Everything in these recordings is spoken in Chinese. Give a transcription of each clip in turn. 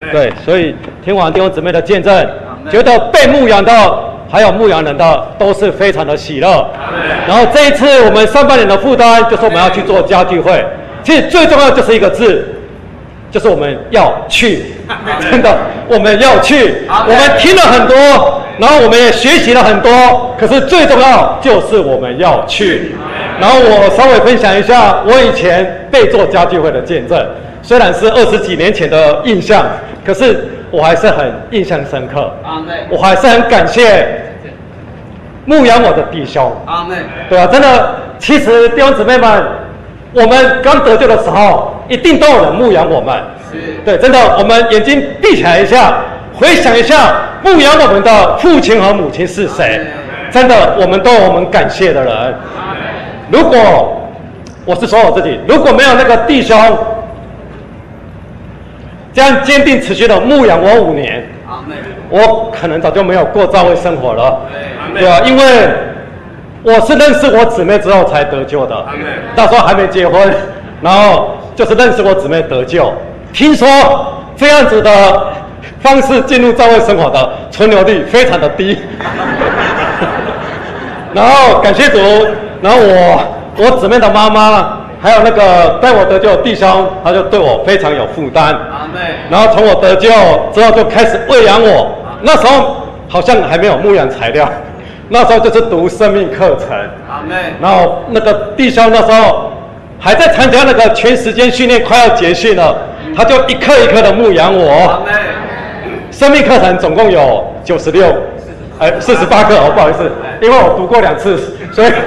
对，所以听完弟兄姊妹的见证，觉得被牧养的还有牧羊人的都是非常的喜乐。然后这一次我们上半年的负担就是我们要去做家聚会，其实最重要就是一个字，就是我们要去，真的我们要去。我们听了很多，然后我们也学习了很多，可是最重要就是我们要去。然后我稍微分享一下我以前被做家聚会的见证，虽然是20几年前的印象，可是我还是很印象深刻。我还是很感谢牧养我的弟兄。对啊，真的，其实弟兄姊妹们，我们刚得救的时候，一定都有人牧养我们。对，真的，我们眼睛闭起来一下，回想一下牧养我们的父亲和母亲是谁。真的，我们都有我们感谢的人。如果我是说我自己，如果没有那个弟兄这样坚定持续的牧养我5年，我可能早就没有过教会生活了。对啊，因为我是认识我姊妹之后才得救的，那时候还没结婚，然后就是认识我姊妹得救。听说这样子的方式进入教会生活的存留率非常的低。然后感谢主，然后我姊妹的妈妈还有那个带我得救的弟兄，他就对我非常有负担。然后从我得救之后就开始喂养我，那时候好像还没有牧养材料，那时候就是读生命课程。然后那个弟兄那时候还在参加那个全时间训练，快要结训了，他就一课一课的牧养我。生命课程总共有48课哦，不好意思，因为我读过2次，所以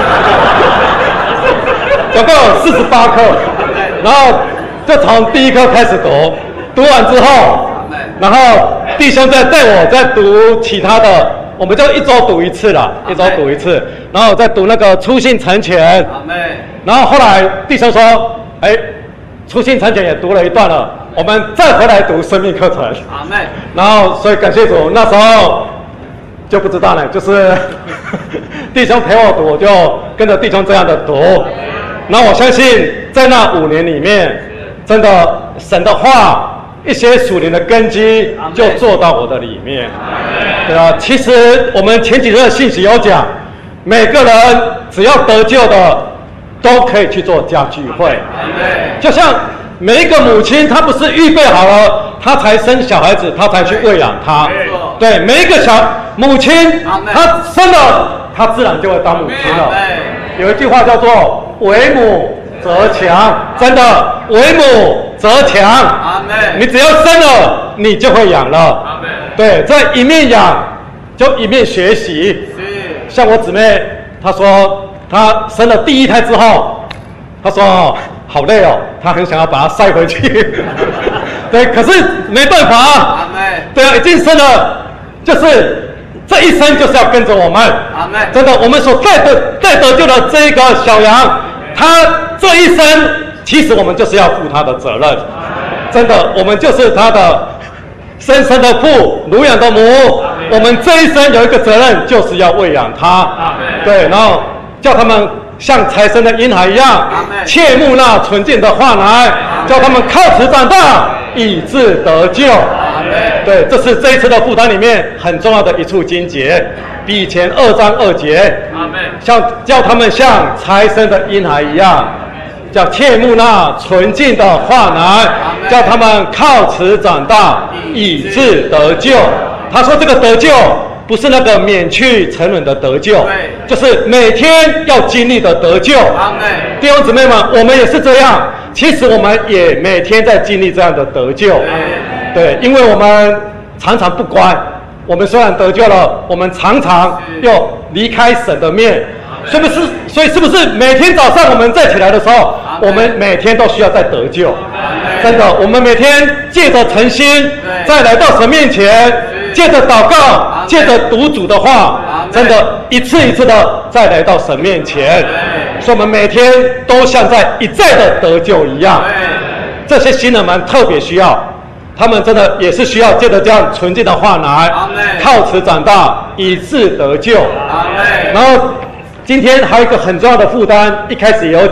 总共有48课。然后就从第1课开始读完之后，然后弟兄再带我再读其他的，我们就1周读1次啦，1周读1次，然后再读那个初信成全。然后后来弟兄说，初信成全也读了一段了，我们再回来读生命课程。然后所以感谢主，那时候就不知道呢，就是弟兄陪我读，我就跟着弟兄这样的读。然后我相信在那5年里面，真的神的话一些属灵的根基就做到我的里面。对啊，其实我们前几天的信息有讲，每个人只要得救的都可以去做家聚会。就像每一个母亲，她不是预备好了，她才生小孩子，她才去喂养他。对，每一个母亲，她生了，她自然就会当母亲了。有一句话叫做“为母则强”，真的，为母则强。你只要生了，你就会养了。对，这一面养，就一面学习。像我姊妹，她说她生了第1胎之后，她说好累哦，她很想要把它塞回去。对，可是没办法。对啊，已经生了，就是这一生就是要跟着我们。真的，我们所带得救的这个小羊，他这一生其实我们就是要负他的责任。真的，我们就是他的生身的父，乳养的母。我们这一生有一个责任，就是要喂养他。对，然后叫他们像才生的婴孩一样，切慕那纯净的话来，叫他们靠此长大，以致得救。对，这是这一次的负担里面很重要的一处经节，比以前2章2节，叫他们像才生的婴孩一样，叫切慕那纯净的话来，叫他们靠此长大，以致得救。他说这个得救不是那个免去沉沦的得救，就是每天要经历的得救。弟兄姊妹们，我们也是这样，其实我们也每天在经历这样的得救。对，因为我们常常不乖，我们虽然得救了，我们常常又离开神的面，所以是不是每天早上我们再起来的时候，我们每天都需要再得救？真的，我们每天借着诚心再来到神面前，借着祷告，借着读主的话，真的一次一次的再来到神面前，所以我们每天都像在一再的得救一样。这些新人们特别需要，他们真的也是需要借着这样纯净的话来，靠此长大，以致得救。然后今天还有一个很重要的负担，一开始也有讲，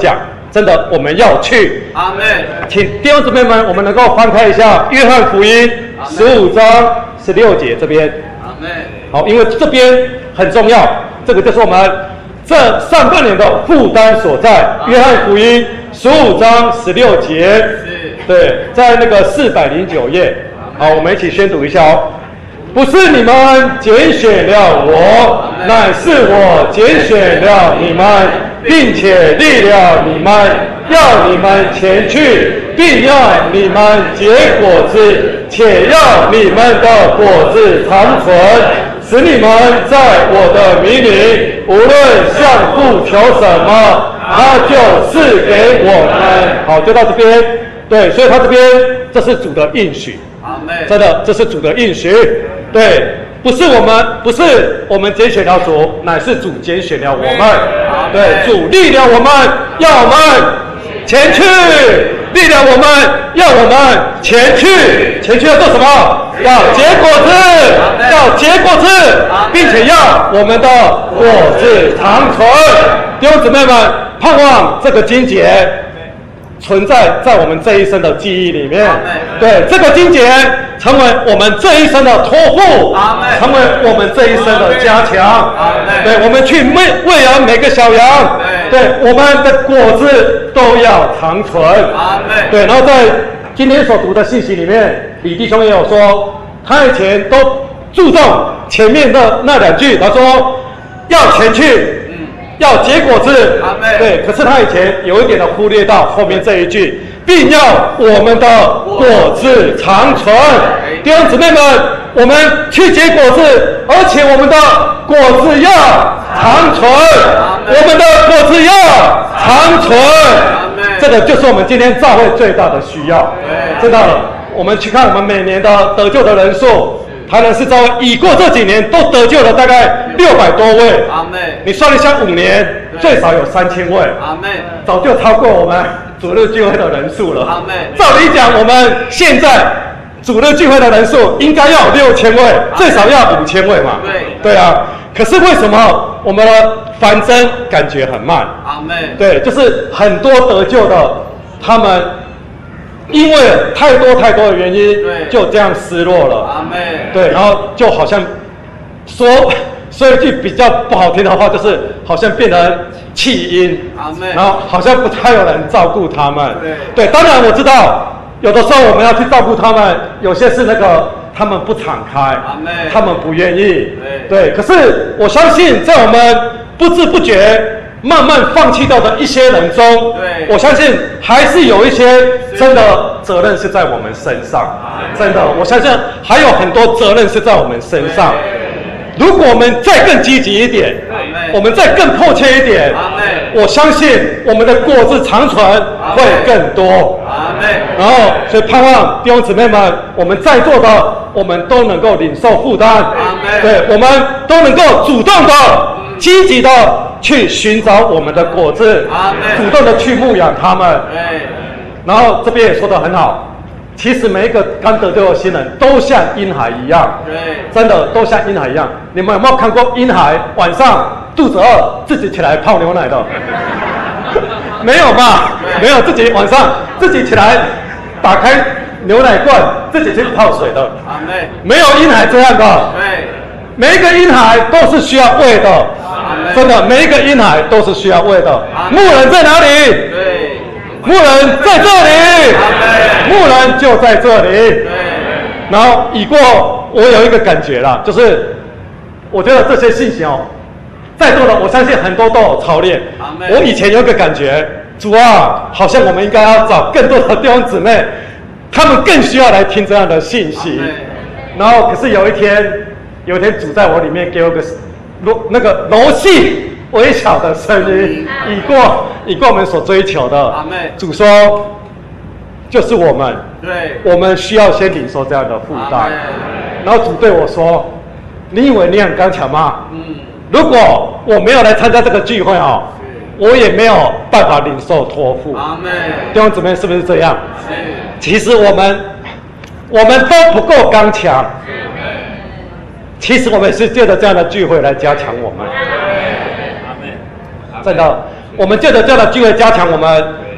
真的我们要去。 阿门。 请弟兄姊妹们，我们能够翻开一下约翰福音15章16节这边。 阿门。 好，因为这边很重要，这个就是我们这上半年的负担所在。约翰福音15章16节，对，在那个409页。好，我们一起宣读一下哦。不是你们拣选了我，乃是我拣选了你们，并且立了你们，要你们前去，并要你们结果子，且要你们的果子长存，使你们在我的名里，无论向父求什么，他就赐给我们。好，就到这边。对，所以他这边这是主的应许。真的，这是主的应许。对，不是我们拣选了主，乃是主拣选了我们。对，主立了我们，要我们前去；立了我们，要我们前去。前去要做什么？要结果子，要结果子，并且要我们的果子长存。弟兄姊妹们，盼望这个经节存在我们这一生的记忆里面。对，这个经节成为我们这一生的托付，成为我们这一生的加强。对，我们去喂养每个小羊，对，我们的果子都要长存。对，然后在今天所读的信息里面，李弟兄也有说，他以前都注重前面的那2句，他说要前去，要结果子。对，可是他以前有一点的忽略到后面这一句，并要我们的果子长存。弟兄姊妹们，我们去结果子，而且我们的果子要长存，我们的果子要长存。这个就是我们今天教会最大的需要。真的，我们去看我们每年的得救的人数，台南市教会已过这几年都得救了大概600多位。你算一下，5年最少有3000位。早就超过我们主日聚会的人数了。照理讲，我们现在主日聚会的人数应该要有6000位，最少要5000位嘛。对啊，可是为什么我们的繁增感觉很慢？对，就是很多得救的，他们因为太多的原因，就这样失落了。对，然后就好像说一句比较不好听的话，就是好像变成弃婴，然后好像不太有人照顾他们。对，当然我知道，有的时候我们要去照顾他们，有些是那个他们不敞开，他们不愿意。对，可是我相信，在我们不知不觉慢慢放弃掉的一些人中，我相信还是有一些真的责任是在我们身上。真的，我相信还有很多责任是在我们身上。如果我们再更积极一点，我们再更迫切一点，我相信我们的果子长存会更多。然后，所以盼望弟兄姊妹们，我们在座的，我们都能够领受负担。对，我们都能够主动的、积极的去寻找我们的果子，主动的去牧养他们。然后这边也说得很好。其实每一个刚得救的新人都像婴孩一样，真的都像婴孩一样。你们有没有看过婴孩晚上肚子饿自己起来泡牛奶的？没有吧？没有，自己晚上自己起来打开牛奶罐自己去泡水的。没有婴孩这样的。每一个婴孩都是需要喂的，真的，每一个婴孩都是需要喂的。牧人在哪里？牧人在这里，牧人就在这里。然后已过，我有一个感觉啦，就是我觉得这些信息哦，在座的我相信很多都有操练。我以前有一个感觉，主啊，好像我们应该要找更多的弟兄姊妹，他们更需要来听这样的信息。然后可是有一天主在我里面给我个那个柔细微小的声音，已过我们所追求的。主说，就是我们，我们需要先领受这样的负担。然后主对我说：“你以为你很刚强吗？如果我没有来参加这个聚会哦，我也没有办法领受托付。”弟兄姊妹，是不是这样？其实我们都不够刚强。其实我们是借着这样的聚会来加强我们。真的，我们借着这样的聚会加强我们，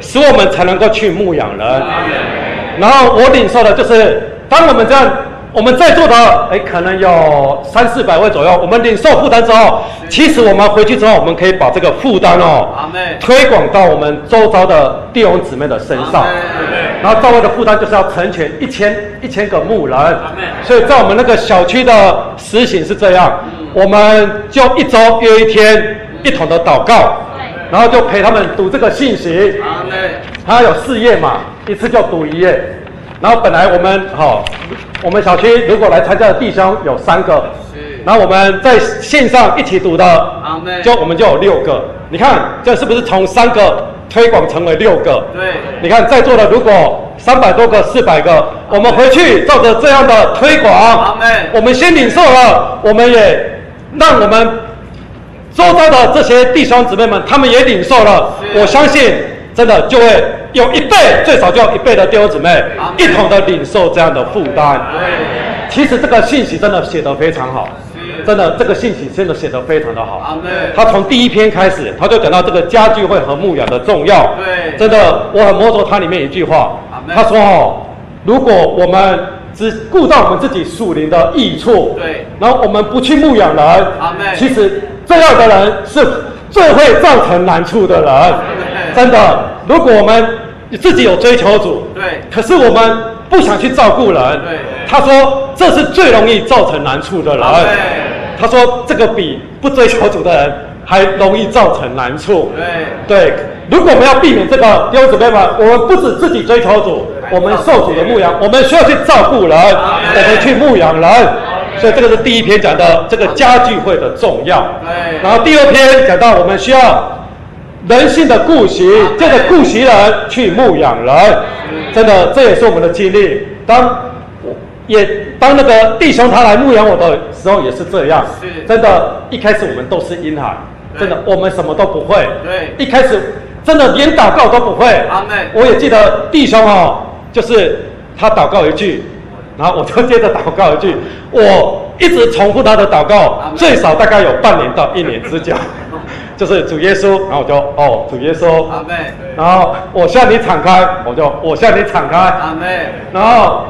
使我们才能够去牧养人。然后我领受的就是，当我们这样，我们在座的可能有300-400位左右，我们领受负担之后，其实我们回去之后，我们可以把这个负担推广到我们周遭的弟兄姊妹的身上。然后教会的负担就是要成全1000个牧人，所以在我们那个小区的实行是这样，我们就1周约1天，一同的祷告，然后就陪他们读这个信息。他有4页嘛，一次就读1页。然后本来我们小区如果来参加的弟兄有3个，然后我们在线上一起读的，我们就有6个。你看这是不是从3个推广成为6个？对。你看在座的如果300多个、400个，我们回去照着这样的推广，我们先领受了，我们也让我们周遭的这些弟兄姊妹们，他们也领受了。我相信真的就会有1倍，最少就有1倍的弟兄姊妹一同的领受这样的负担。其实这个信息真的写得非常好，真的这个信息真的写得非常的好。他从第1篇开始，他就讲到这个家聚会和牧养的重要。真的，我很摸着它里面一句话，他说如果我们只顾到我们自己属灵的益处，然后我们不去牧养人，其实这样的人是最会造成难处的人。真的，如果我们自己有追求主，可是我们不想去照顾人，他说这是最容易造成难处的人。他说这个比不追求主的人还容易造成难处。对，如果我们要避免这个，弟兄姊妹们，我们不止自己追求主，我们受主的牧养，我们需要去照顾人，我们去牧养人。所以这个是第1篇讲的这个家聚会的重要。然后第2篇讲到我们需要人性的顾惜，借着顾惜人去牧养人。真的，这也是我们的经历。当那个弟兄他来牧养我的时候也是这样。真的，一开始我们都是婴孩，真的我们什么都不会。一开始真的连祷告都不会。我也记得弟兄就是他祷告一句，然后我就接着祷告一句，我一直重复他的祷告，最少大概有半年到1年之久。就是主耶稣，然后我就主耶稣，然后我向你敞开，我向你敞开，然后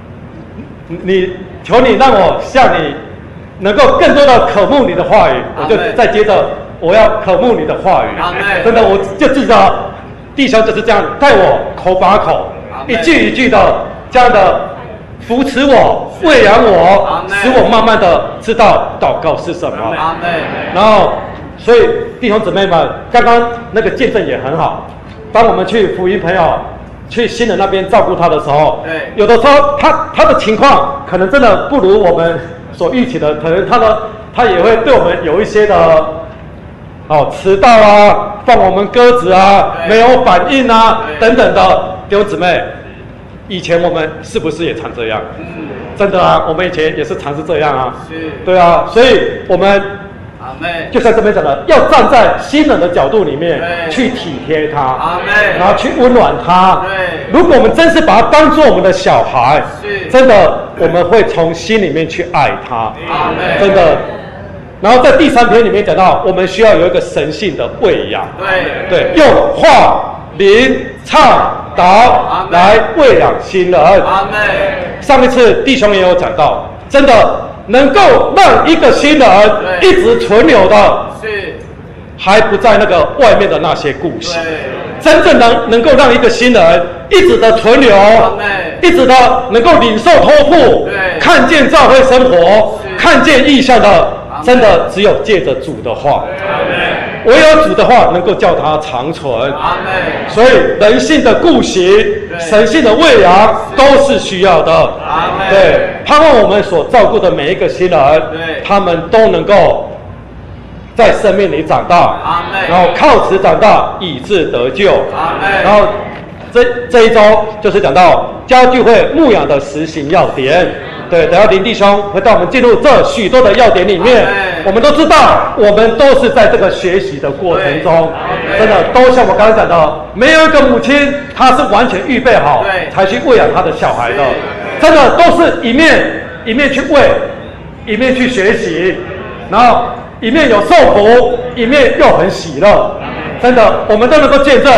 求你让我向你能够更多的渴慕你的话语，我就再接着我要渴慕你的话语。真的，我就记得弟兄就是这样带我口把口，一句一句的这样的扶持我、喂养我，使我慢慢的知道祷告是什么。然后，所以弟兄姊妹们，刚刚那个见证也很好。当我们去福音朋友去新人那边照顾他的时候，有的时候他的情况可能真的不如我们所预期的，可能他也会对我们有一些的迟到啊、放我们鸽子啊、没有反应啊等等的。弟兄姊妹，以前我们是不是也常这样？真的啊，我们以前也是常是这样啊。对啊，所以我们就像这边讲的，要站在新人的角度里面去体贴他，然后去温暖他。如果我们真是把他当作我们的小孩，真的我们会从心里面去爱他，真的。然后在第3篇里面讲到，我们需要有一个神性的喂养，对，用话、灵、唱、祷来喂养新人。上一次弟兄也有讲到，真的能够让一个新人一直存留的，还不在那个外面的那些故事。真正能够让一个新人一直的存留，一直的能够领受托付，看见教会生活，看见异象的，真的只有借着主的话。唯有主的话能够叫他长存。所以人性的顾惜、神性的喂养都是需要的。对，盼望我们所照顾的每一个新人，他们都能够在生命里长大，然后靠此长大，以致得救。然后这一周就是讲到家聚会牧养的实行要点。对，等下林弟兄会带我们进入这许多的要点里面。我们都知道，我们都是在这个学习的过程中，真的都像我刚才讲的，没有一个母亲她是完全预备好才去喂养她的小孩的，真的都是一面去喂，一面去学习，然后一面有受苦，一面又很喜乐。真的，我们都能够见证，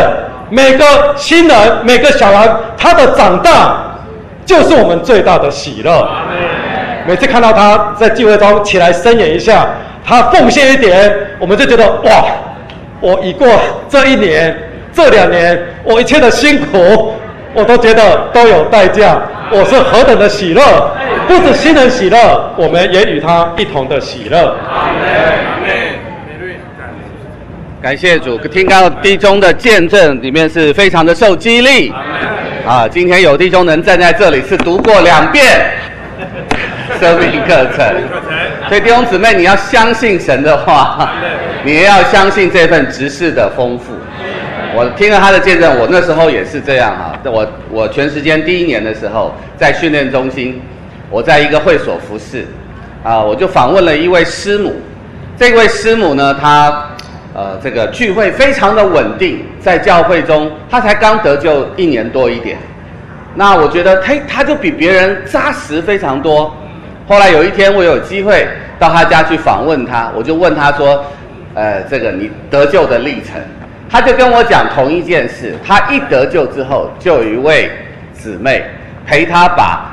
每个新人、每个小孩，他的长大就是我们最大的喜乐。每次看到他在聚会中起来伸演一下，他奉献一点，我们就觉得哇，我已过这1年、这2年，我一切的辛苦，我都觉得都有代价。我是何等的喜乐！不止新人喜乐，我们也与他一同的喜乐。 感谢主，听到弟兄的见证，里面是非常的受激励。今天有弟兄能站在这里，是读过2遍生命课程，所以弟兄姊妹，你要相信神的话，你也要相信这份执事的丰富。我听了他的见证，我那时候也是这样我全时间第1年的时候，在训练中心，我在一个会所服侍，我就访问了一位师母。这位师母呢，她这个聚会非常的稳定，在教会中，她才刚得救1年多一点。那我觉得她就比别人扎实非常多。后来有一天我有机会到她家去访问她，我就问她说，这个你得救的历程。他就跟我讲同一件事，他一得救之后，就有一位姊妹陪他把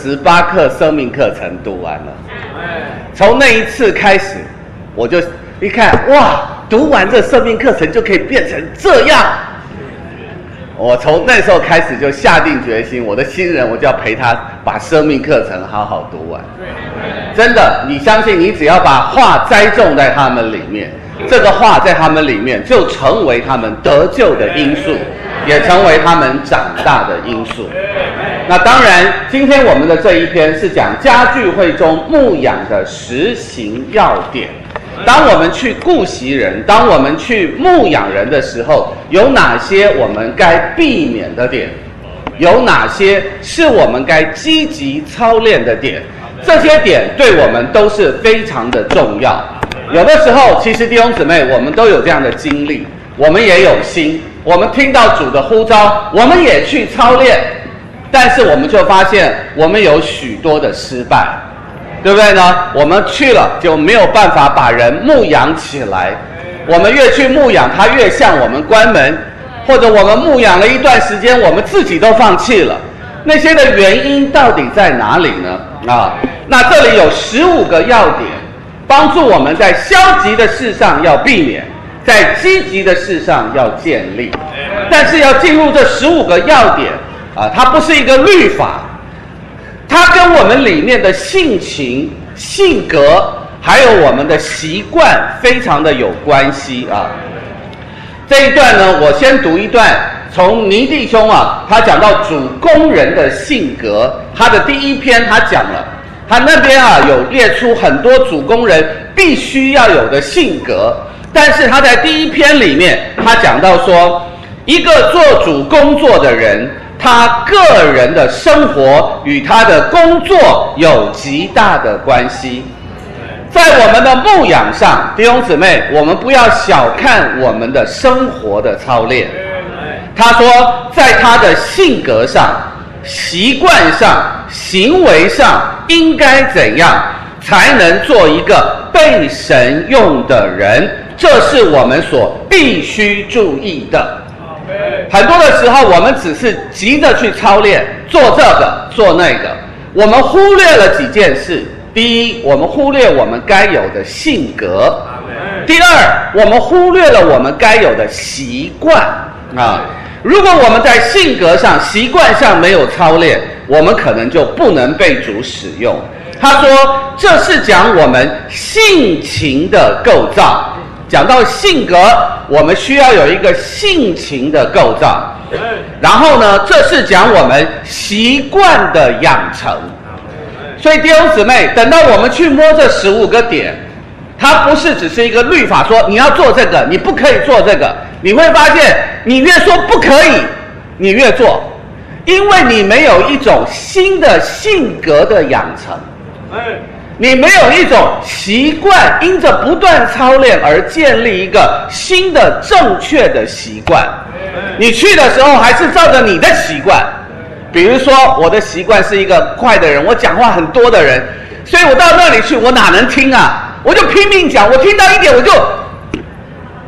48课生命课程读完了。从那一次开始，我就一看，哇，读完这生命课程就可以变成这样。我从那时候开始就下定决心，我的新人我就要陪他把生命课程好好读完。真的，你相信，你只要把话栽种在他们里面，这个话在他们里面就成为他们得救的因素，也成为他们长大的因素。那当然，今天我们的这一篇是讲家聚会中牧养的实行要点。当我们去顾惜人，当我们去牧养人的时候，有哪些我们该避免的点？有哪些是我们该积极操练的点？这些点对我们都是非常的重要。有的时候，其实弟兄姊妹，我们都有这样的经历，我们也有心，我们听到主的呼召，我们也去操练，但是我们就发现我们有许多的失败，对不对呢？我们去了就没有办法把人牧养起来，我们越去牧养，他越向我们关门，或者我们牧养了一段时间，我们自己都放弃了。那些的原因到底在哪里呢？那这里有15个要点，帮助我们在消极的事上要避免，在积极的事上要建立。但是要进入这15个要点它不是一个律法，它跟我们里面的性情、性格，还有我们的习惯非常的有关系这一段呢，我先读一段，从尼弟兄他讲到主工人的性格，他的第1篇他讲了，他那边有列出很多主工人必须要有的性格，但是他在第1篇里面，他讲到说，一个做主工作的人，他个人的生活与他的工作有极大的关系。在我们的牧养上，弟兄姊妹，我们不要小看我们的生活的操练。他说，在他的性格上、习惯上、行为上，应该怎样才能做一个被神用的人？这是我们所必须注意的。很多的时候，我们只是急着去操练，做这个做那个，我们忽略了几件事。第一，我们忽略我们该有的性格；第二，我们忽略了我们该有的习惯如果我们在性格上、习惯上没有操练，我们可能就不能被主使用。他说，这是讲我们性情的构造。讲到性格，我们需要有一个性情的构造。然后呢，这是讲我们习惯的养成。所以弟兄姊妹，等到我们去摸这15个点，它不是只是一个律法说你要做这个，你不可以做这个。你会发现，你越说不可以，你越做，因为你没有一种新的性格的养成，你没有一种习惯，因着不断操练而建立一个新的正确的习惯。你去的时候还是照着你的习惯。比如说，我的习惯是一个快的人，我讲话很多的人，所以我到那里去，我哪能听我就拼命讲，我听到一点我就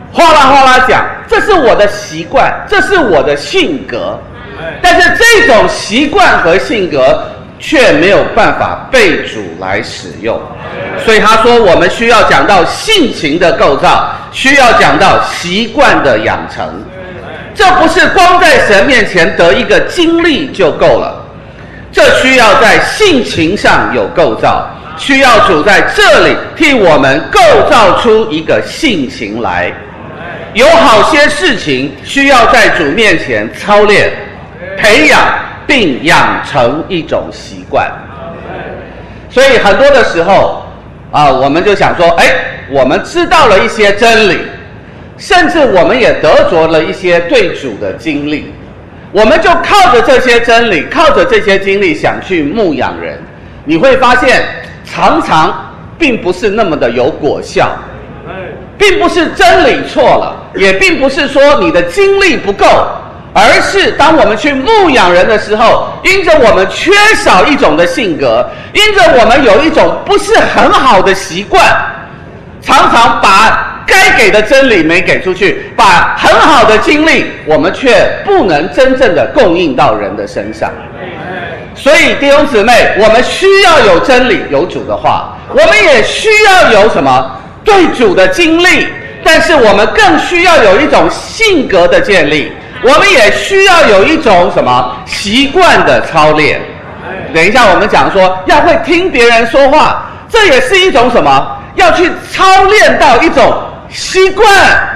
哗啦哗啦讲，这是我的习惯，这是我的性格。但是这种习惯和性格却没有办法被主来使用，所以他说我们需要讲到性情的构造，需要讲到习惯的养成。这不是光在神面前得一个经历就够了，这需要在性情上有构造，需要主在这里替我们构造出一个性情来。有好些事情需要在主面前操练、培养并养成一种习惯。所以很多的时候我们就想说，我们知道了一些真理，甚至我们也得着了一些对主的经历，我们就靠着这些真理，靠着这些经历想去牧养人，你会发现常常并不是那么的有果效，并不是真理错了，也并不是说你的经历不够，而是当我们去牧养人的时候，因着我们缺少一种的性格，因着我们有一种不是很好的习惯，常常把该给的真理没给出去，把很好的经历我们却不能真正的供应到人的身上。所以弟兄姊妹，我们需要有真理，有主的话，我们也需要有什么？对主的经历，但是我们更需要有一种性格的建立，我们也需要有一种什么习惯的操练。等一下我们讲说要会听别人说话，这也是一种什么？要去操练到一种习惯。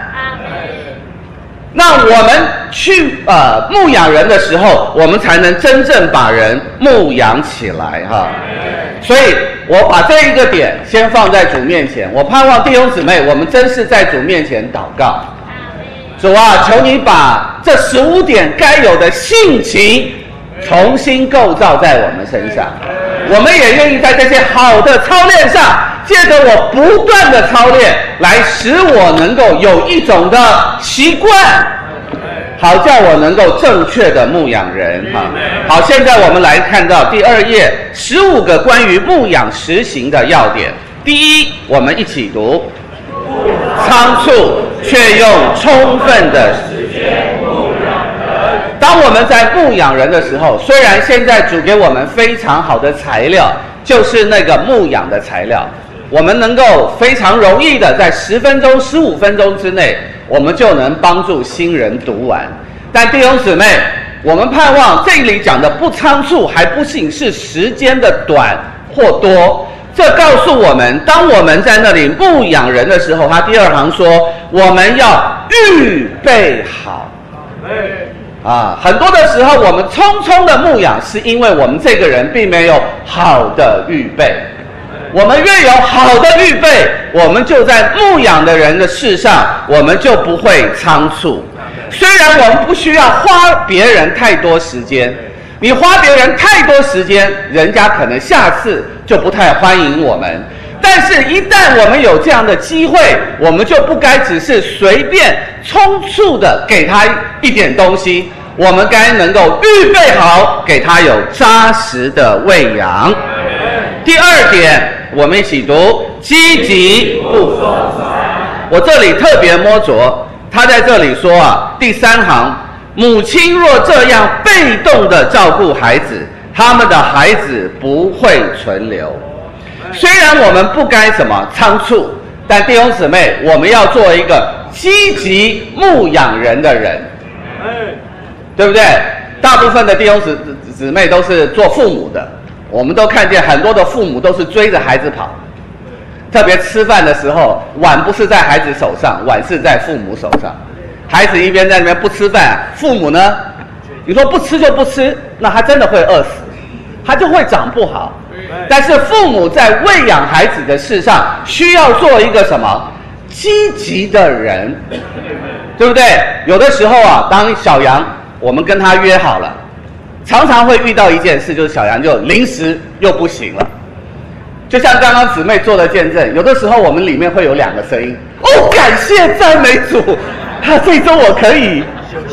那我们去牧养人的时候，我们才能真正把人牧养起来哈。所以我把这一个点先放在主面前，我盼望弟兄姊妹，我们真是在主面前祷告。主啊，求你把这15点该有的性情重新构造在我们身上，我们也愿意在这些好的操练上，借着我不断的操练，来使我能够有一种的习惯，好叫我能够正确的牧养人哈。好，现在我们来看到第2页15个关于牧养实行的要点。第一，我们一起读：仓促却用充分的时间牧养人。当我们在牧养人的时候，虽然现在主给我们非常好的材料，就是那个牧养的材料，我们能够非常容易的在10分钟、15分钟之内，我们就能帮助新人读完。但弟兄姊妹，我们盼望这里讲的不仓促，还不仅是时间的短或多，这告诉我们，当我们在那里牧养人的时候，他第2行说，我们要预备好。很多的时候我们匆匆的牧养，是因为我们这个人并没有好的预备。我们越有好的预备，我们就在牧养的人的事上，我们就不会仓促。虽然我们不需要花别人太多时间，你花别人太多时间，人家可能下次就不太欢迎我们。但是一旦我们有这样的机会，我们就不该只是随便匆促的给他一点东西，我们该能够预备好，给他有扎实的喂养。第2点，我们一起读：积极不松散。我这里特别摸着，他在这里说第3行，母亲若这样被动的照顾孩子，他们的孩子不会存留。虽然我们不该什么仓促，但弟兄姊妹，我们要做一个积极牧养人的人，对不对？大部分的弟兄姊妹都是做父母的，我们都看见很多的父母都是追着孩子跑，特别吃饭的时候，碗不是在孩子手上，碗是在父母手上。孩子一边在那边不吃饭，父母呢，你说不吃就不吃，那他真的会饿死，他就会长不好。但是父母在喂养孩子的事上，需要做一个什么积极的人，对不对？有的时候当小羊我们跟他约好了，常常会遇到一件事，就是小羊就临时又不行了。就像刚刚姊妹做的见证，有的时候我们里面会有2个声音，感谢赞美主，这周我可以，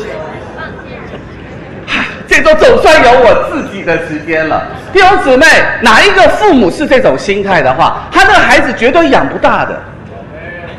这周总算有我自己的时间了。弟兄姊妹，哪一个父母是这种心态的话，他那个孩子绝对养不大的，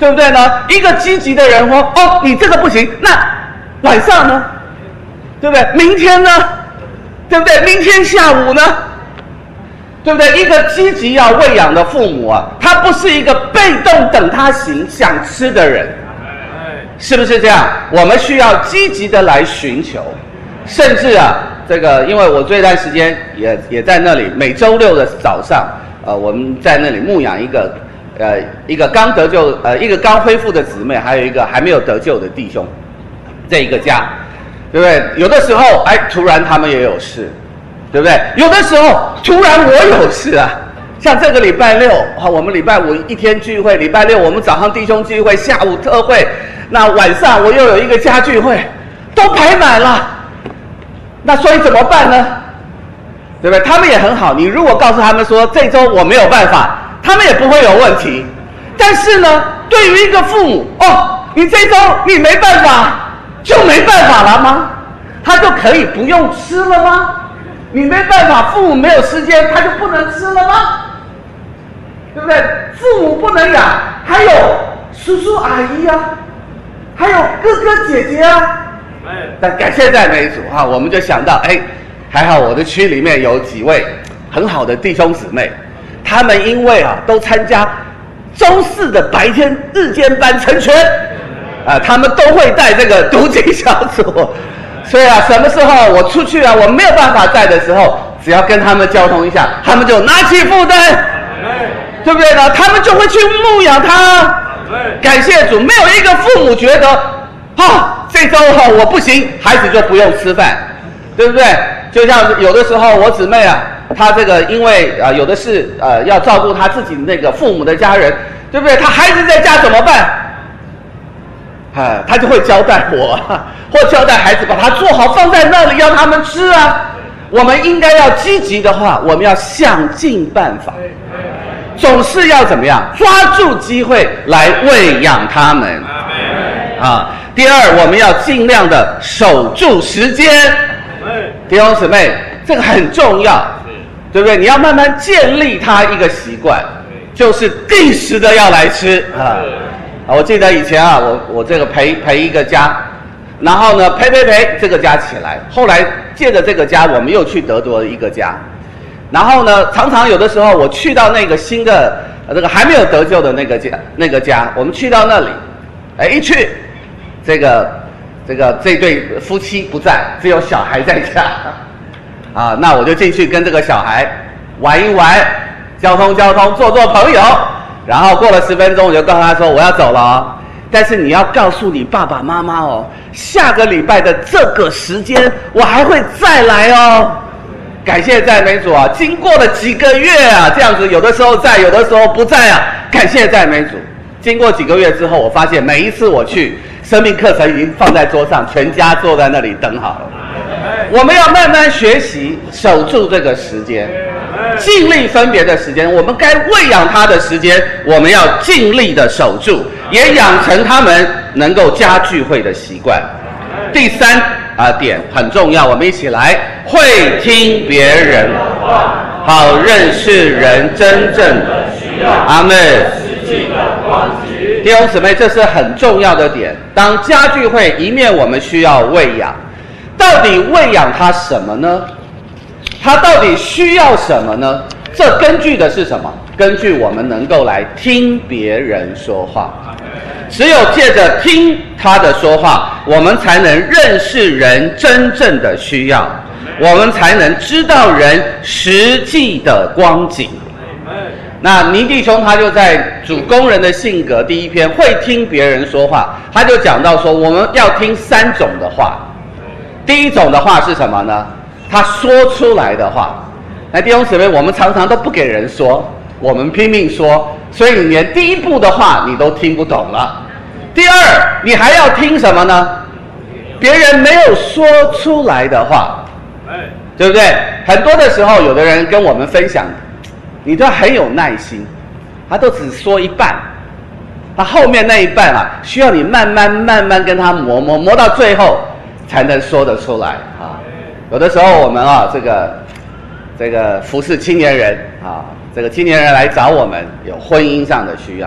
对不对呢？一个积极的人说，哦，你这个不行，那晚上呢？对不对？明天呢？对不对？明天下午呢？对不对？一个积极要喂养的父母啊，他不是一个被动等他行想吃的人，是不是这样？我们需要积极的来寻求，甚至啊，这个因为我这段时间也在那里，每周六的早上，我们在那里牧养一个刚得救一个刚恢复的姊妹，还有一个还没有得救的弟兄，这一个家。对不对？有的时候，突然他们也有事，对不对？有的时候，突然我有事啊。像这个礼拜六，我们礼拜五一天聚会，礼拜六我们早上弟兄聚会，下午特会，那晚上我又有一个家聚会，都排满了。那所以怎么办呢？对不对？他们也很好，你如果告诉他们说这周我没有办法，他们也不会有问题。但是呢，对于一个父母，你这周你没办法。就没办法了吗？他就可以不用吃了吗？你没办法，父母没有时间，他就不能吃了吗？对不对？父母不能养，还有叔叔阿姨啊，还有哥哥姐姐啊。但感谢赞美主啊，我们就想到，还好我的区里面有几位很好的弟兄姊妹，他们因为都参加周四的白天日间班成全。他们都会带这个读经小组，所以什么时候我出去我没有办法带的时候，只要跟他们交通一下，他们就拿起负担，对不对呢？他们就会去牧养他。感谢主，没有一个父母觉得，这周我不行，孩子就不用吃饭，对不对？就像有的时候我姊妹她这个因为有的是要照顾她自己那个父母的家人，对不对？她孩子在家怎么办？他就会交代我，或交代孩子把它做好放在那里让他们吃啊。我们应该要积极的话，我们要想尽办法，总是要怎么样抓住机会来喂养他们第二，我们要尽量的守住时间。弟兄姊妹，这个很重要，对不对？你要慢慢建立他一个习惯，就是定时的要来吃我记得以前我这个陪一个家，然后呢陪这个家起来，后来借着这个家，我们又去德国一个家，然后呢常常有的时候我去到那个新的这个还没有得救的那个家，我们去到那里，一去这对夫妻不在，只有小孩在家那我就进去跟这个小孩玩一玩，交通做朋友。然后过了10分钟，我就告诉他说我要走了但是你要告诉你爸爸妈妈下个礼拜的这个时间我还会再来感谢赞美主经过了几个月这样子有的时候在，有的时候不在感谢赞美主。经过几个月之后，我发现每一次我去，生命课程已经放在桌上，全家坐在那里等好了。我们要慢慢学习守住这个时间，尽力分别的时间，我们该喂养他的时间，我们要尽力的守住，也养成他们能够家聚会的习惯。第三点很重要，我们一起来会听别人话，好认识人真正的需要。阿们。弟兄姊妹，这是很重要的点。当家聚会一面我们需要喂养，到底喂养他什么呢？他到底需要什么呢？这根据的是什么？根据我们能够来听别人说话。只有借着听他的说话，我们才能认识人真正的需要，我们才能知道人实际的光景。那倪弟兄他就在主工人的性格第一篇会听别人说话，他就讲到说我们要听3种的话。第一种的话是什么呢？他说出来的话。弟兄姊妹，我们常常都不给人说，我们拼命说，所以你连第一步的话你都听不懂了。第二，你还要听什么呢？别人没有说出来的话，对不对？很多的时候有的人跟我们分享，你都很有耐心，他都只说一半，他后面那一半需要你慢慢跟他磨到最后才能说得出来有的时候我们这个服侍青年人这个青年人来找我们有婚姻上的需要，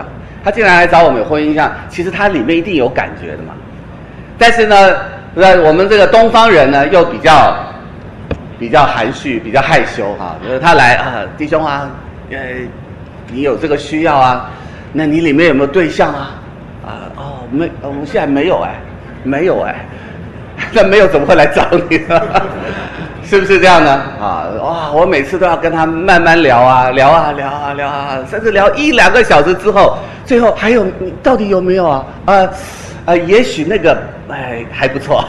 他竟然来找我们有婚姻相，其实他里面一定有感觉的嘛。但是呢，我们这个东方人呢又比较含蓄，比较害羞哈。就是他来啊，弟兄啊，你有这个需要啊，那你里面有没有对象啊？我们现在没有没有那没有怎么会来找你呢？是不是这样呢？我每次都要跟他慢慢聊啊，甚至聊1-2个小时之后，最后还有你到底有没有啊？也许那个还不错。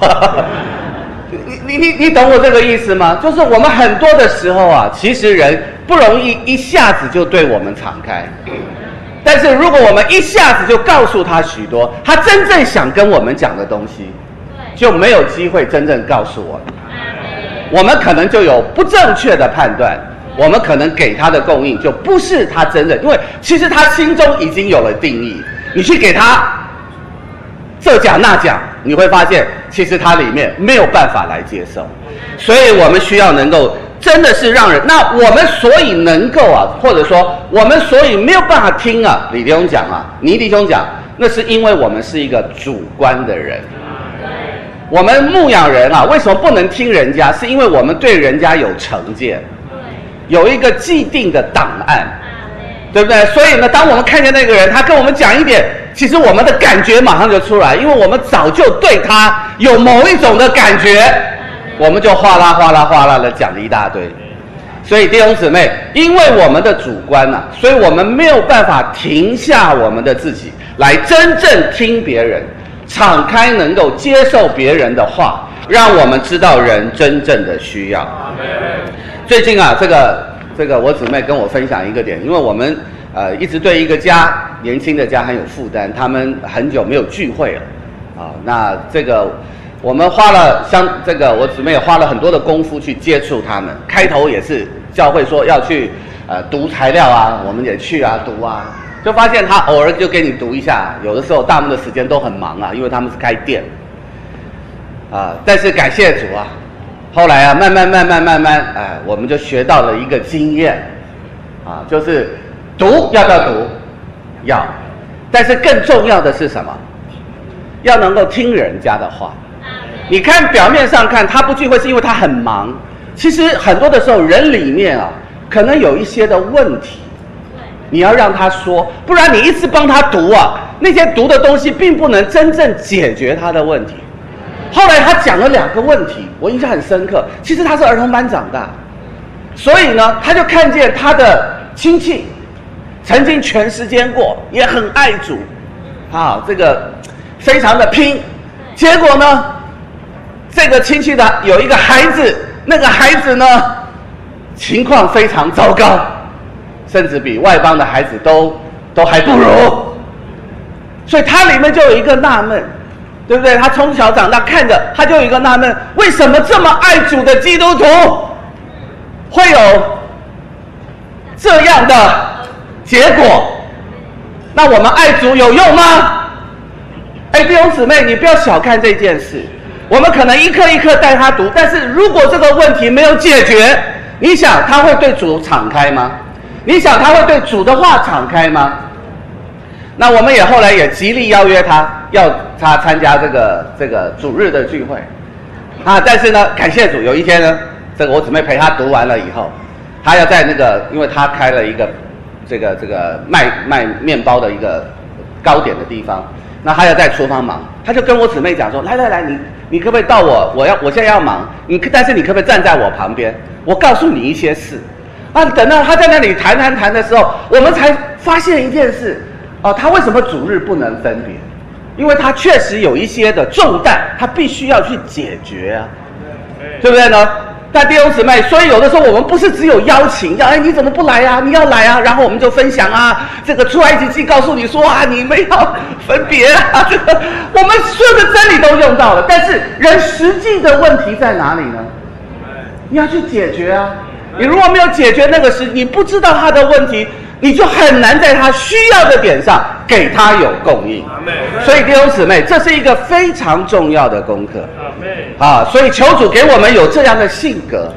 你懂我这个意思吗？就是我们很多的时候啊，其实人不容易一下子就对我们敞开，但是如果我们一下子就告诉他许多他真正想跟我们讲的东西，就没有机会真正告诉我们。我们可能就有不正确的判断，我们可能给他的供应就不是他真正，因为其实他心中已经有了定义，你去给他这讲那讲，你会发现其实他里面没有办法来接受，所以我们需要能够真的是让人，那我们所以能够或者说我们所以没有办法听李弟兄讲倪弟兄讲，那是因为我们是一个主观的人。我们牧养人为什么不能听人家？是因为我们对人家有成见，有一个既定的档案，对不对？所以呢，当我们看见那个人，他跟我们讲一点，其实我们的感觉马上就出来，因为我们早就对他有某一种的感觉，我们就哗啦哗啦哗啦的讲了一大堆。所以弟兄姊妹，因为我们的主观所以我们没有办法停下我们的自己，来真正听别人。敞开能够接受别人的话，让我们知道人真正的需要。最近这个我姊妹跟我分享一个点，因为我们一直对一个年轻的家很有负担，他们很久没有聚会了那这个我们花了我姊妹也花了很多的功夫去接触他们。开头也是教会说要去读材料我们也去读就发现他偶尔就给你读一下，有的时候大部分的时间都很忙因为他们是开店但是感谢主后来慢慢我们就学到了一个经验就是读要不要读？要，但是更重要的是什么？要能够听人家的话。你看表面上看他不聚会是因为他很忙，其实很多的时候人里面可能有一些的问题。你要让他说，不然你一直帮他读那些读的东西并不能真正解决他的问题。后来他讲了2个问题，我印象很深刻。其实他是儿童班长大，所以呢，他就看见他的亲戚曾经全时间过，也很爱主这个非常的拼。结果呢，这个亲戚的有一个孩子，那个孩子呢情况非常糟糕，甚至比外邦的孩子都还不如，所以他里面就有一个纳闷，对不对？他从小长大看着，他就有一个纳闷：为什么这么爱主的基督徒会有这样的结果？那我们爱主有用吗？弟兄姊妹，你不要小看这件事。我们可能一课一课带他读，但是如果这个问题没有解决，你想他会对主敞开吗？你想他会对主的话敞开吗？那我们后来也极力邀约他，要他参加这个主日的聚会但是呢，感谢主，有一天呢，我姊妹陪他读完了以后，他要在因为他开了一个这个卖面包的一个糕点的地方，那他要在厨房忙，他就跟我姊妹讲说：来，你可不可以到我现在要忙，但是你可不可以站在我旁边，我告诉你一些事等到他在那里谈的时候，我们才发现一件事他为什么主日不能分别？因为他确实有一些的重担，他必须要去解决对不对呢？但弟兄姊妹，所以有的时候我们不是只有邀请，你怎么不来你要来然后我们就分享这个出埃及记告诉你说你们要分别这个我们所有的真理都用到了，但是人实际的问题在哪里呢？你要去解决你如果没有解决那个你不知道他的问题，你就很难在他需要的点上给他有供应。所以弟兄姊妹，这是一个非常重要的功课所以求主给我们有这样的性格，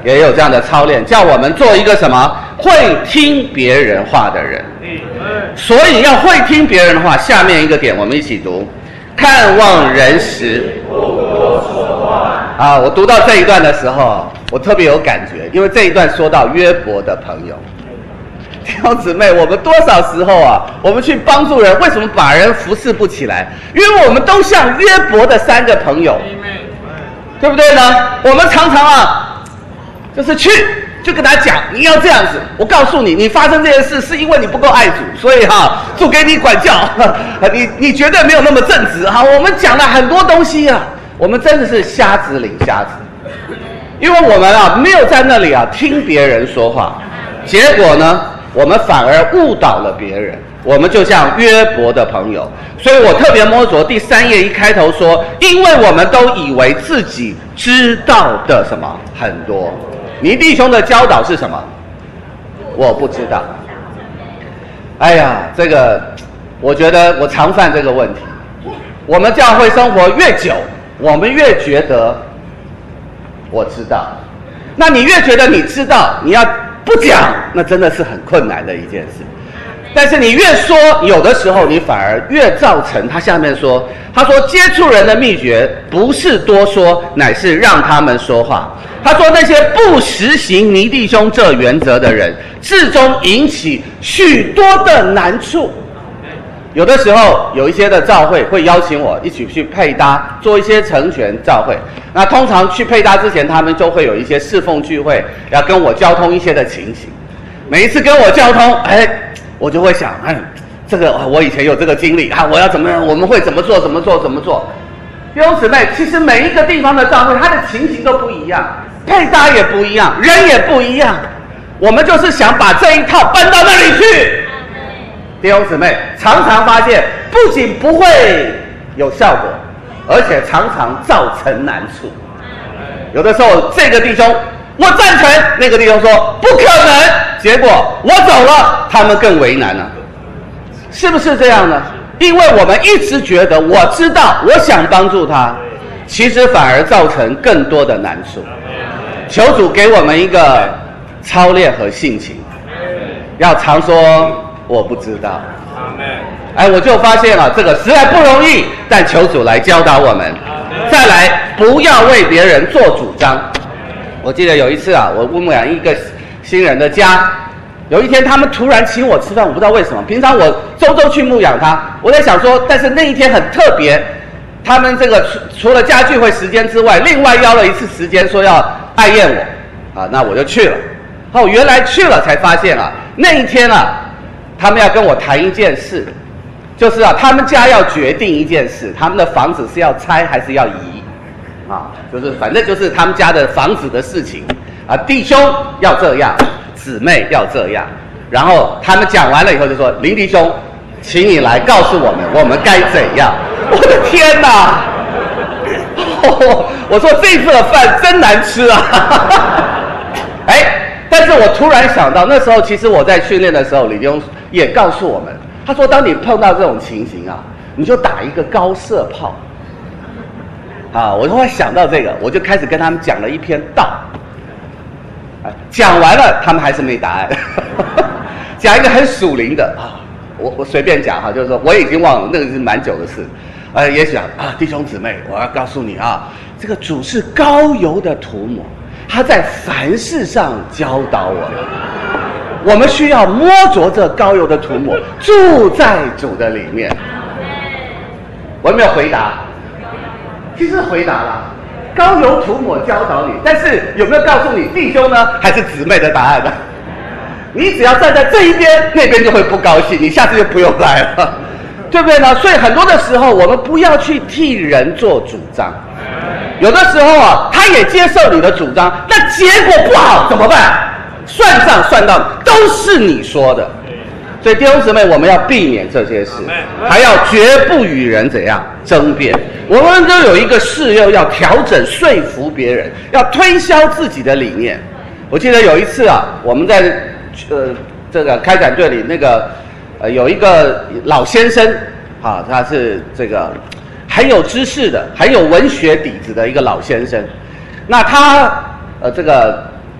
也有这样的操练，叫我们做一个什么会听别人话的人。所以要会听别人的话，下面一个点我们一起读：看望人时不多说话。啊，我读到这一段的时候，我特别有感觉，因为这一段说到约伯的朋友。弟兄姊妹，我们多少时候啊，我们去帮助人，为什么把人服侍不起来？因为我们都像约伯的3个朋友，对不对呢？我们常常啊，就是就跟他讲，你要这样子。我告诉你，你发生这件事是因为你不够爱主，所以主给你管教，你绝对没有那么正直。我们讲了很多东西啊，我们真的是瞎子领瞎子，因为我们啊没有在那里啊听别人说话，结果呢，我们反而误导了别人。我们就像约伯的朋友，所以我特别摸着第3页一开头说，因为我们都以为自己知道的什么很多。你弟兄的教导是什么？我不知道。哎呀，这个我觉得我常犯这个问题。我们教会生活越久，我们越觉得我知道。那你越觉得你知道，你要不讲，那真的是很困难的一件事。但是你越说，有的时候你反而越造成他下面说，他说接触人的秘诀不是多说，乃是让他们说话。他说那些不实行尼弟兄这原则的人，至终引起许多的难处。有的时候有一些的教会会邀请我一起去配搭，做一些成全教会。那通常去配搭之前，他们就会有一些侍奉聚会，要跟我交通一些的情形。每一次跟我交通，我就会想，这个我以前有这个经历我要怎么样？我们会怎么做？怎么做？弟兄姊妹，其实每一个地方的教会，它的情形都不一样，配搭也不一样，人也不一样。我们就是想把这一套搬到那里去。弟兄姊妹，常常发现不仅不会有效果，而且常常造成难处。有的时候这个弟兄我赞成，那个弟兄说不可能，结果我走了，他们更为难了，是不是这样呢？因为我们一直觉得我知道，我想帮助他，其实反而造成更多的难处。求主给我们一个操练和性情，要常说我不知道。我就发现了这个实在不容易，但求主来教导我们。再来，不要为别人做主张。我记得有一次我牧养一个新人的家，有一天他们突然请我吃饭，我不知道为什么。平常我周周去牧养他，我在想说，但是那一天很特别，他们这个除了家聚会时间之外，另外邀了一次时间说要爱宴我那我就去了。原来去了才发现那一天他们要跟我谈一件事，就是他们家要决定一件事，他们的房子是要拆还是要移就是反正就是他们家的房子的事情弟兄要这样，姊妹要这样。然后他们讲完了以后就说，林弟兄，请你来告诉我们该怎样。我的天哪我说这次的饭真难吃但是我突然想到，那时候其实我在训练的时候，李弟兄也告诉我们，他说当你碰到这种情形你就打一个高射炮我就会想到这个，我就开始跟他们讲了一篇道讲完了他们还是没答案讲一个很属灵的我随便讲就是说我已经忘了，那个是蛮久的事也想弟兄姊妹，我要告诉你这个主是膏油的涂抹，他在凡事上教导我们，我们需要摸着这膏油的涂抹，住在主的里面。我有没有回答？其实回答了，膏油涂抹教导你，但是有没有告诉你弟兄呢，还是姊妹的答案呢？你只要站在这一边，那边就会不高兴，你下次就不用来了，对不对呢？所以很多的时候，我们不要去替人做主张。有的时候他也接受你的主张，那结果不好怎么办？算账算到都是你说的。所以弟兄姊妹，我们要避免这些事，还要绝不与人怎样争辩。我们都有一个事要调整说服别人，要推销自己的理念。我记得有一次我们在这个开展队里，那个有一个老先生他是这个很有知识的，很有文学底子的一个老先生。那他这个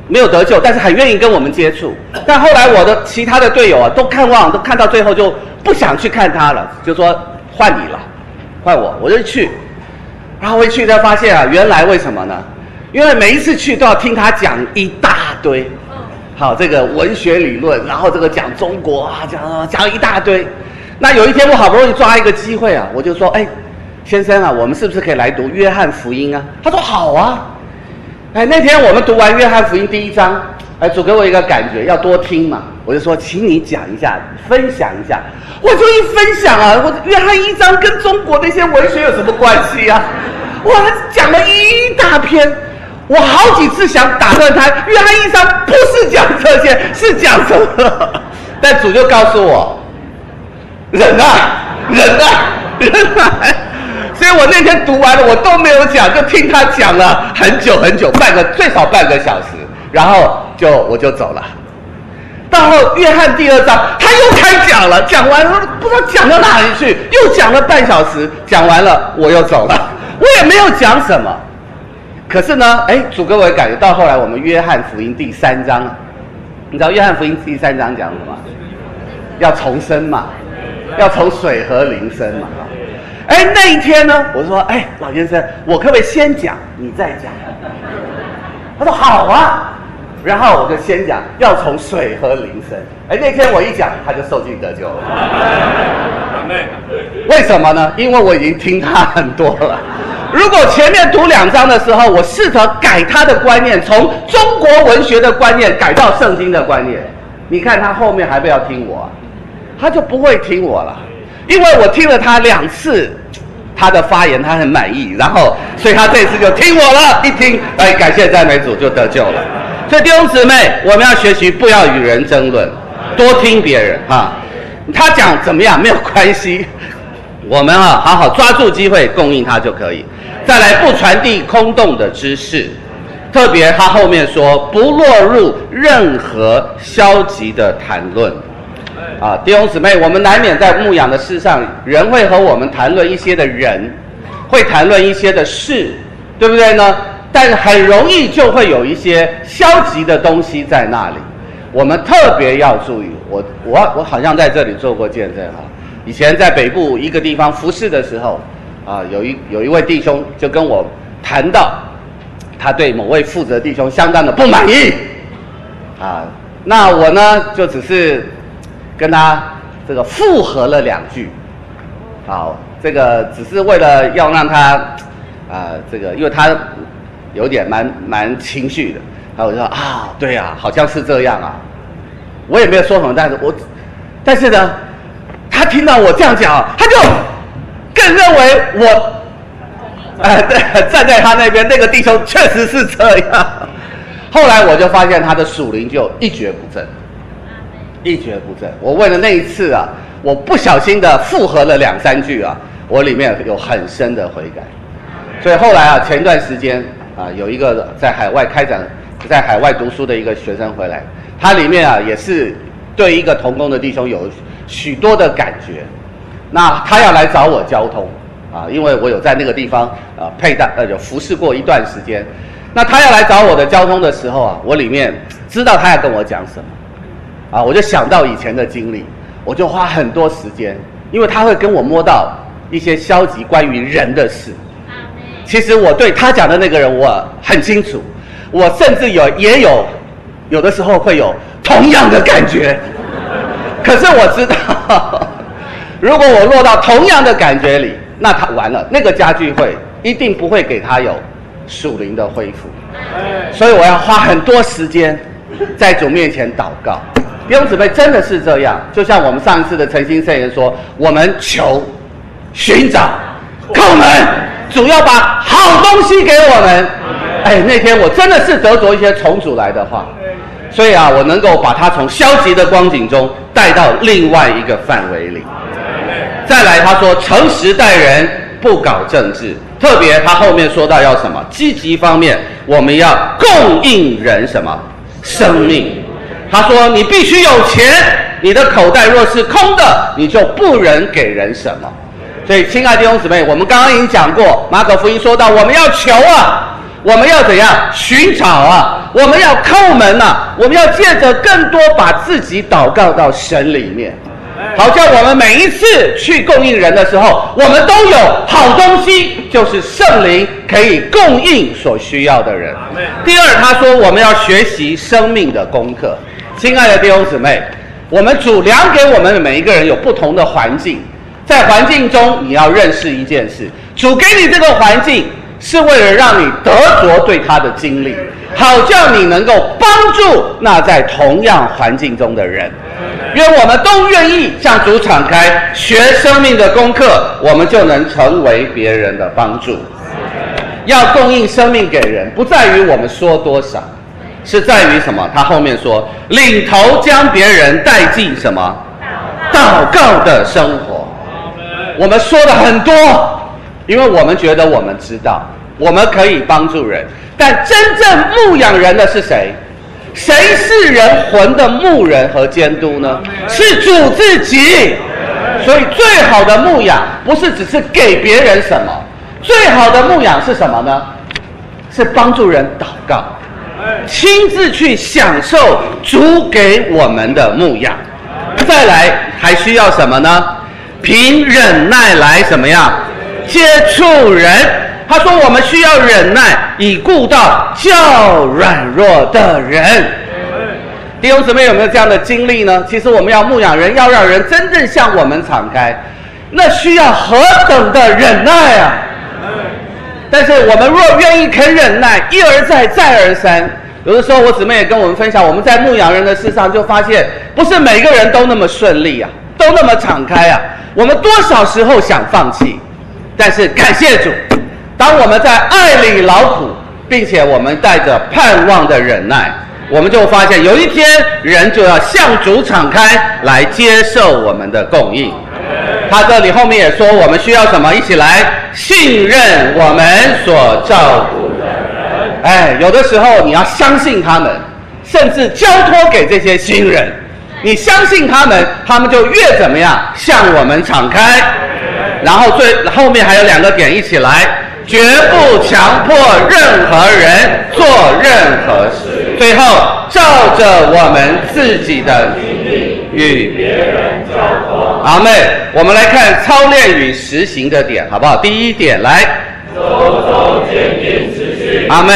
没有得救，但是很愿意跟我们接触。但后来我的其他的队友啊，都看到最后就不想去看他了，就说换你了，换我就去。然后我一去才发现啊，原来为什么呢？因为每一次去都要听他讲一大堆，好，这个文学理论，然后这个讲中国啊，讲一大堆。那有一天我好不容易抓一个机会啊，我就说，哎，先生啊，我们是不是可以来读约翰福音啊？他说好啊。哎，那天我们读完约翰福音第1章，哎，主给我一个感觉，要多听嘛，我就说，请你讲一下，分享一下。我就一分享啊，约翰1章跟中国那些文学有什么关系啊？哇，讲了一大篇，我好几次想打断他，约翰1章不是讲这些，是讲什么？但主就告诉我，忍啊，忍啊，忍啊！所以我那天读完了，我都没有讲，就听他讲了很久很久，最少半个小时，然后我就走了。到后约翰第2章，他又开讲了，讲完了不知道讲到哪里去，又讲了半小时，讲完了我又走了，我也没有讲什么。可是呢，哎，主给我感觉到后来我们约翰福音第3章，你知道约翰福音第3章讲什么？要重生嘛，要从水和灵生嘛。哎，那一天呢，我说，哎，老先生，我可不可以先讲，你再讲？他说好啊。然后我就先讲要从水和灵生。哎，那天我一讲，他就受尽得救了。为什么呢？因为我已经听他很多了。如果前面读2章的时候，我试着改他的观念，从中国文学的观念改到圣经的观念，你看他后面还不要听我啊？他就不会听我了。因为我听了他2次，他的发言他很满意，然后所以他这次就听我了，一听，哎，感谢赞美主，就得救了。所以弟兄姊妹，我们要学习不要与人争论，多听别人啊。他讲怎么样没有关系，我们啊好好抓住机会供应他就可以。再来，不传递空洞的知识，特别他后面说不落入任何消极的谈论。啊，弟兄姊妹，我们难免在牧养的事上，人会和我们谈论一些的人，会谈论一些的事，对不对呢？但很容易就会有一些消极的东西在那里，我们特别要注意。我好像在这里做过见证哈，以前在北部一个地方服侍的时候，啊，有一位弟兄就跟我谈到，他对某位负责弟兄相当的不满意，啊，那我呢就只是跟他这个附和了2句，好，这个只是为了要让他，这个因为他有点蛮情绪的，然后我就说啊，对啊，好像是这样啊，我也没有说什么，但是呢，他听到我这样讲，他就更认为我，对，站在他那边，那个弟兄确实是这样。后来我就发现他的属灵就一蹶不振。一蹶不振。我为了那一次啊，我不小心的附和了2、3句啊，我里面有很深的悔改。所以后来啊，前段时间啊，有一个在海外读书的一个学生回来，他里面啊也是对一个同工的弟兄有许多的感觉。那他要来找我交通啊，因为我有在那个地方有服侍过一段时间。那他要来找我的交通的时候啊，我里面知道他要跟我讲什么。啊，我就想到以前的经历，我就花很多时间，因为他会跟我摸到一些消极关于人的事。其实我对他讲的那个人我很清楚，我甚至有的时候会有同样的感觉。可是我知道，如果我落到同样的感觉里，那他完了，那个家聚会一定不会给他有属灵的恢复。所以我要花很多时间在主面前祷告。弟兄姊妹，真的是这样，就像我们上一次的诚心圣言说，我们求、寻找、叩门，主要把好东西给我们。哎，那天我真的是得着一些从主来的话，所以啊，我能够把它从消极的光景中带到另外一个范围里。再来，他说诚实待人，不搞政治，特别他后面说到要什么？积极方面，我们要供应人什么？生命。他说你必须有钱，你的口袋若是空的，你就不能给人什么。所以亲爱的弟兄姊妹，我们刚刚已经讲过，马可福音说到我们要求啊，我们要怎样寻找啊， 我们要叩门啊，我们要借着更多把自己祷告到神里面，好像我们每一次去供应人的时候，我们都有好东西，就是圣灵可以供应所需要的人。第二，他说我们要学习生命的功课。亲爱的弟兄姊妹，我们主量给我们每一个人有不同的环境，在环境中你要认识一件事，主给你这个环境是为了让你得着对他的经历，好叫你能够帮助那在同样环境中的人。愿我们都愿意向主敞开，学生命的功课，我们就能成为别人的帮助。要供应生命给人，不在于我们说多少，是在于什么？他后面说，领头将别人带进什么？祷告的生活。我们说的很多，因为我们觉得我们知道，我们可以帮助人，但真正牧养人的是谁？谁是人魂的牧人和监督呢？是主自己。所以最好的牧养不是只是给别人什么，最好的牧养是什么呢？是帮助人祷告，亲自去享受主给我们的牧养。再来还需要什么呢？凭忍耐来什么样？接触人。他说我们需要忍耐，以顾到较软弱的人。弟兄姊妹有没有这样的经历呢？其实我们要牧养人，要让人真正向我们敞开，那需要何等的忍耐啊！但是我们若愿意肯忍耐，一而再再而三，有的时候我姊妹也跟我们分享，我们在牧养人的事上就发现，不是每个人都那么顺利啊，都那么敞开啊。我们多少时候想放弃，但是感谢主，当我们在爱里劳苦，并且我们带着盼望的忍耐，我们就发现有一天人就要向主敞开来接受我们的供应。他这里后面也说我们需要什么？一起来信任我们所照顾的人。有的时候你要相信他们，甚至交托给这些新人，你相信他们，他们就越怎么样向我们敞开。然后后面还有2个点，一起来，绝不强迫任何人做任何事，最后照着我们自己的经历与别人交托。阿们。我们来看操练与实行的点，好不好？第一点，来，周周坚定持续。阿们。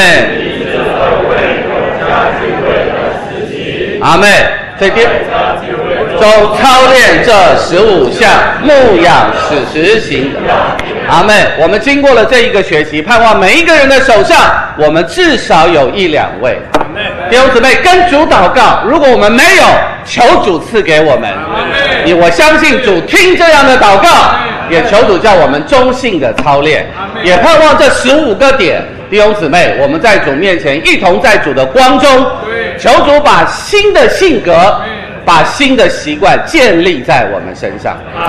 阿们。所以中操练这15项牧养实行的。阿们。我们经过了这一个学期，盼望每一个人的手上，我们至少有1、2位。弟兄姊妹，跟主祷告，如果我们没有，求主赐给我们。我相信主听这样的祷告，也求主叫我们忠信的操练，也盼望这15个点，弟兄姊妹，我们在主面前一同在主的光中，求主把新的性格，把新的习惯建立在我们身上。